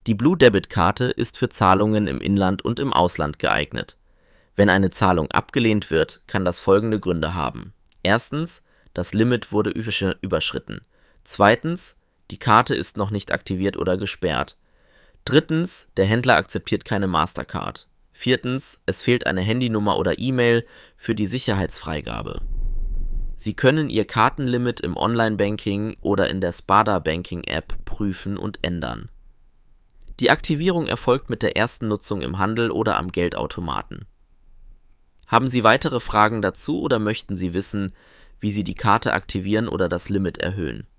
Die Blue Debit Karte ist für Zahlungen im Inland und im Ausland geeignet. Wenn eine Zahlung abgelehnt wird, kann das folgende Gründe haben. Erstens, das Limit wurde überschritten. Zweitens, die Karte ist noch nicht aktiviert oder gesperrt. Drittens, der Händler akzeptiert keine Mastercard. Viertens, es fehlt eine Handynummer oder E-Mail für die Sicherheitsfreigabe. Sie können Ihr Kartenlimit im Online-Banking oder in der Spada Banking-App prüfen und ändern. Die Aktivierung erfolgt mit der ersten Nutzung im Handel oder am Geldautomaten. Haben Sie weitere Fragen dazu oder möchten Sie wissen, wie Sie die Karte aktivieren oder das Limit erhöhen?